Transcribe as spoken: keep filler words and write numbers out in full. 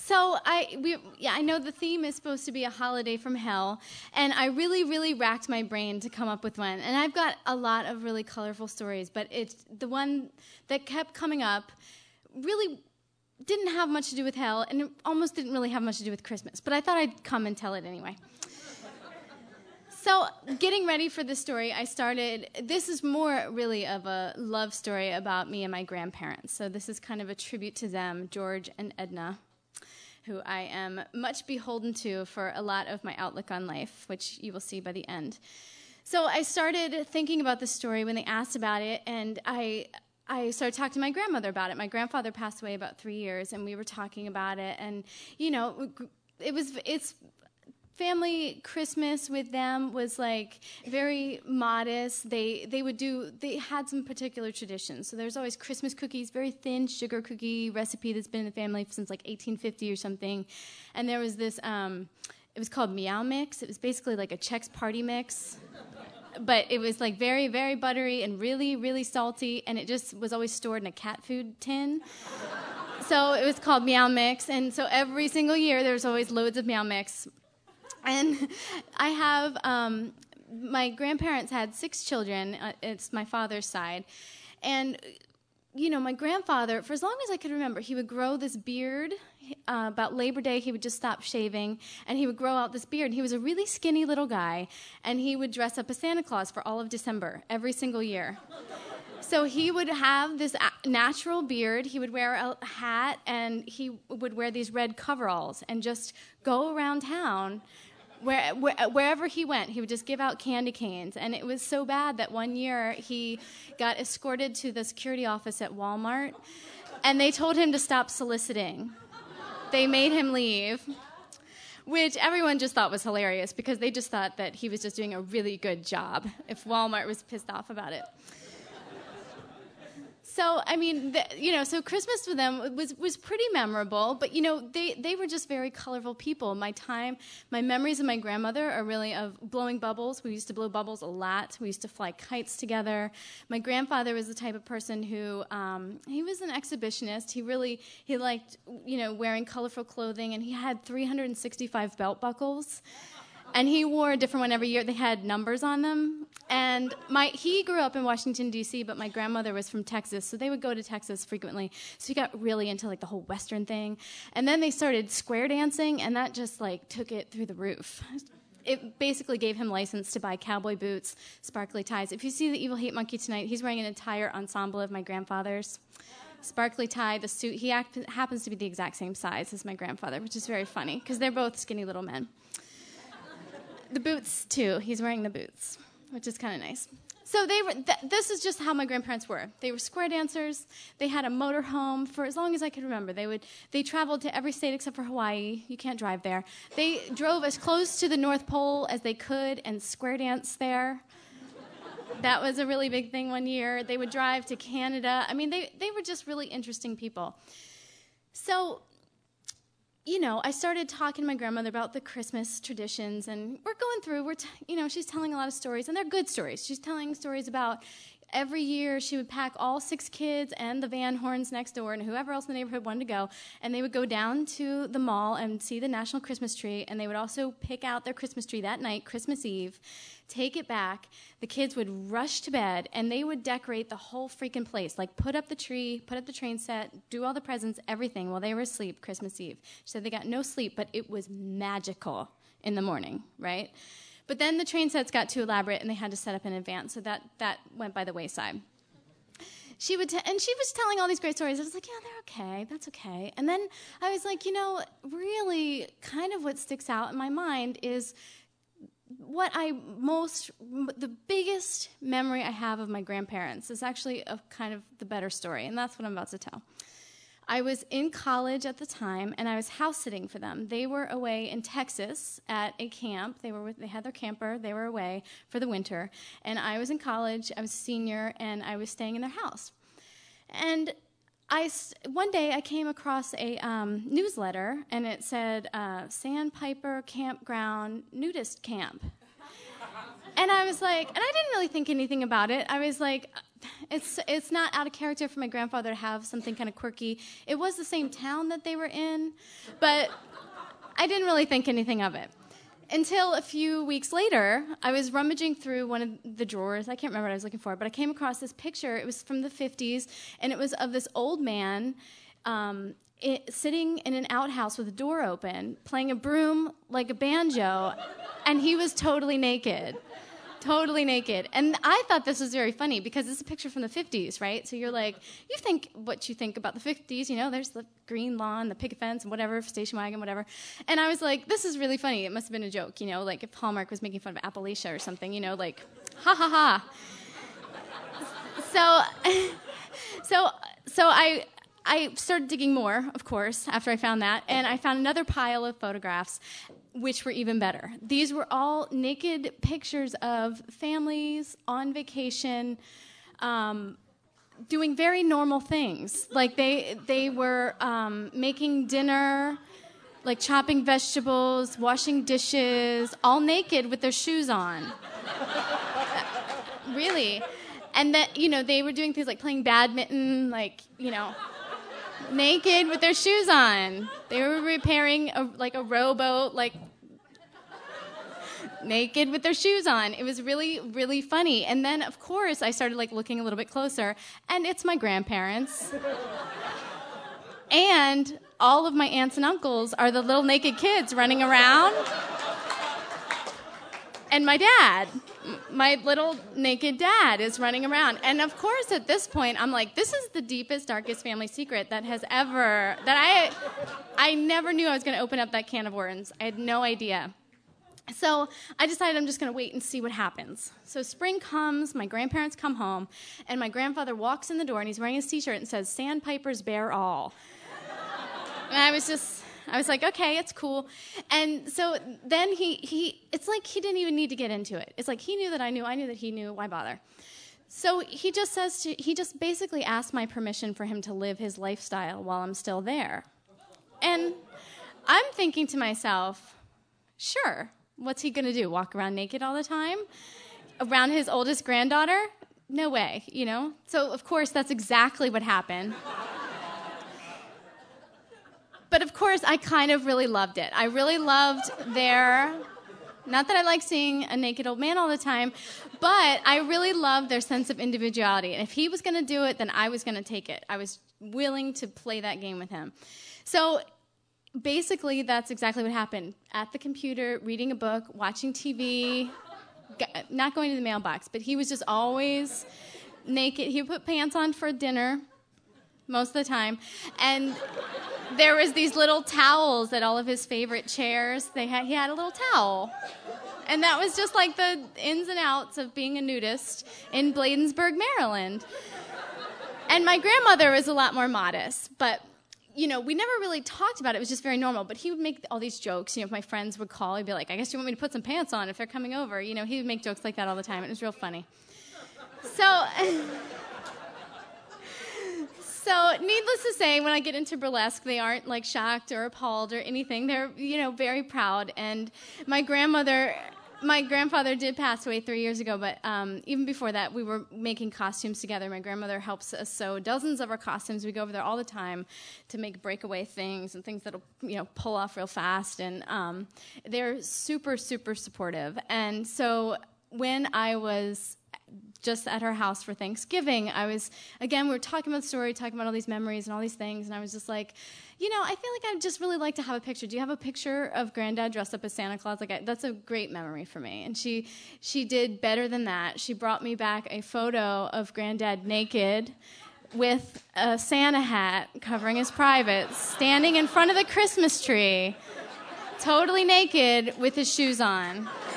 So I we yeah I know the theme is supposed to be a holiday from hell, and I really really racked my brain to come up with one. And I've got a lot of really colorful stories, but it's the one that kept coming up really didn't have much to do with hell, and it almost didn't really have much to do with Christmas. But I thought I'd come and tell it anyway. So getting ready for this story, I started, this is more really of a love story about me and my grandparents. So this is kind of a tribute to them, George and Edna, who I am much beholden to for a lot of my outlook on life, which you will see by the end. So I started thinking about this story when they asked about it, and I I started talking to my grandmother about it. My grandfather passed away about three years, and we were talking about it, and, you know, it was, it's, family Christmas with them was like very modest. They they would do, they had some particular traditions. So there's always Christmas cookies, very thin sugar cookie recipe that's been in the family since like eighteen fifty or something. And there was this, um, it was called Meow Mix. It was basically like a Chex Party mix. But it was like very, very buttery and really, really salty. And it just was always stored in a cat food tin. So it was called Meow Mix. And so every single year there was always loads of Meow Mix. And I have, um, my grandparents had six children. Uh, it's my father's side. And, you know, my grandfather, for as long as I could remember, he would grow this beard. Uh, about Labor Day, he would just stop shaving, and he would grow out this beard. He was a really skinny little guy, and he would dress up as Santa Claus for all of December, every single year. So he would have this natural beard. He would wear a hat, and he would wear these red coveralls and just go around town. Where, where, wherever he went, he would just give out candy canes. And it was so bad that one year he got escorted to the security office at Walmart, and they told him to stop soliciting. They made him leave, which everyone just thought was hilarious because they just thought that he was just doing a really good job if Walmart was pissed off about it. So, I mean, the, you know, so Christmas for them was, was pretty memorable, but, you know, they, they were just very colorful people. My time, my memories of my grandmother are really of blowing bubbles. We used to blow bubbles a lot. We used to fly kites together. My grandfather was the type of person who, um, he was an exhibitionist. He really, he liked, you know, wearing colorful clothing, and he had three hundred sixty-five belt buckles. And he wore a different one every year. They had numbers on them. And my he grew up in Washington, D C, but my grandmother was from Texas, so they would go to Texas frequently. So he got really into, like, the whole Western thing. And then they started square dancing, and that just, like, took it through the roof. It basically gave him license to buy cowboy boots, sparkly ties. If you see the Evil Hate Monkey tonight, he's wearing an entire ensemble of my grandfather's. Sparkly tie, the suit. He act, happens to be the exact same size as my grandfather, which is very funny, because they're both skinny little men. The boots, too. He's wearing the boots, which is kind of nice. So they were. Th- this is just how my grandparents were. They were square dancers. They had a motor home for as long as I could remember. They would. They traveled to every state except for Hawaii. You can't drive there. They drove as close to the North Pole as they could and square danced there. That was a really big thing one year. They would drive to Canada. I mean, they, they were just really interesting people. So, you know, I started talking to my grandmother about the Christmas traditions, and we're going through, we're, t- you know, she's telling a lot of stories, and they're good stories. She's telling stories about every year she would pack all six kids and the Van Horns next door and whoever else in the neighborhood wanted to go, and they would go down to the mall and see the National Christmas Tree, and they would also pick out their Christmas tree that night, Christmas Eve, take it back. The kids would rush to bed, and they would decorate the whole freaking place, like put up the tree, put up the train set, do all the presents, everything while they were asleep Christmas Eve. She said they got no sleep, but it was magical in the morning, right? But then the train sets got too elaborate, and they had to set up in advance, so that, that went by the wayside. She would, t- and she was telling all these great stories. I was like, yeah, they're okay, that's okay. And then I was like, you know, really kind of what sticks out in my mind is what I most, the biggest memory I have of my grandparents is actually a kind of the better story, and that's what I'm about to tell. I was in college at the time, and I was house sitting for them. They were away in Texas at a camp. They were with, they had their camper. They were away for the winter, and I was in college. I was a senior, and I was staying in their house. And I, one day I came across a um, newsletter, and it said uh, Sandpiper Campground Nudist Camp. And I was like, and I didn't really think anything about it. I was like, it's it's not out of character for my grandfather to have something kind of quirky. It was the same town that they were in, but I didn't really think anything of it. Until a few weeks later, I was rummaging through one of the drawers. I can't remember what I was looking for, but I came across this picture. It was from the fifties, and it was of this old man um, it, sitting in an outhouse with a door open, playing a broom like a banjo, and he was totally naked. Totally naked. And I thought this was very funny because it's a picture from the fifties, right? So you're like, you think what you think about the fifties, you know, there's the green lawn, the picket fence, and whatever, station wagon, whatever. And I was like, this is really funny. It must have been a joke, you know, like if Hallmark was making fun of Appalachia or something, you know, like, ha ha ha. So, so, so I... I started digging more, of course, after I found that, and I found another pile of photographs, which were even better. These were all naked pictures of families on vacation, um, doing very normal things. Like they they were um, making dinner, like chopping vegetables, washing dishes, all naked with their shoes on. Really. And that, you know, they were doing things like playing badminton, like, you know, naked with their shoes on. They were repairing a, like a rowboat, like naked with their shoes on. It was really, really funny. And then, of course, I started like looking a little bit closer, and it's my grandparents. And all of my aunts and uncles are the little naked kids running around. And my dad, my little naked dad, is running around. And of course, at this point, I'm like, this is the deepest, darkest family secret that has ever, that I, I never knew I was going to open up that can of worms. I had no idea. So I decided I'm just going to wait and see what happens. So spring comes, my grandparents come home, and my grandfather walks in the door, and he's wearing his T-shirt and says, "Sandpipers bear all." And I was just... I was like, okay, it's cool. And so then he, he, it's like he didn't even need to get into it. It's like he knew that I knew, I knew that he knew, why bother? So he just says, to, he just basically asked my permission for him to live his lifestyle while I'm still there. And I'm thinking to myself, sure, what's he going to do, walk around naked all the time? Around his oldest granddaughter? No way, you know? So, of course, that's exactly what happened. But, of course, I kind of really loved it. I really loved their, not that I like seeing a naked old man all the time, but I really loved their sense of individuality. And if he was going to do it, then I was going to take it. I was willing to play that game with him. So, basically, that's exactly what happened. At the computer, reading a book, watching T V, not going to the mailbox, but he was just always naked. He would put pants on for dinner most of the time, and there was these little towels at all of his favorite chairs. They had, he had a little towel. And that was just like the ins and outs of being a nudist in Bladensburg, Maryland. And my grandmother was a lot more modest, but, you know, we never really talked about it. It was just very normal. But he would make all these jokes. You know, if my friends would call, he'd be like, I guess you want me to put some pants on if they're coming over. You know, he would make jokes like that all the time. It was real funny. So... So, needless to say, when I get into burlesque, they aren't, like, shocked or appalled or anything. They're, you know, very proud. And my grandmother, my grandfather did pass away three years ago, but um, even before that, we were making costumes together. My grandmother helps us sew dozens of our costumes. We go over there all the time to make breakaway things and things that'll, you know, pull off real fast. And um, they're super, super supportive. And so when I was just at her house for Thanksgiving, I was, again, we were talking about the story, talking about all these memories and all these things, and I was just like, you know, I feel like I'd just really like to have a picture. Do you have a picture of Granddad dressed up as Santa Claus? Like, I, that's a great memory for me. And she, she did better than that. She brought me back a photo of Granddad naked with a Santa hat covering his privates, standing in front of the Christmas tree, totally naked with his shoes on.